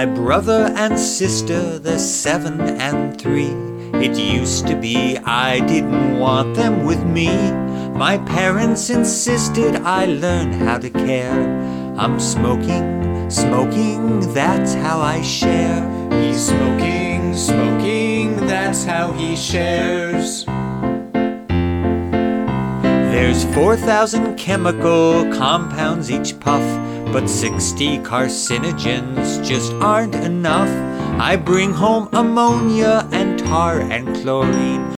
My brother and sister, they're 7 and 3. It used to be I didn't want them with me. My parents insisted I learn how to care. I'm smoking, smoking, that's how I share. He's smoking, smoking, that's how he shares. There's 4,000 chemical compounds each puff, but 60 carcinogens just aren't enough. I bring home ammonia and tar and chlorine.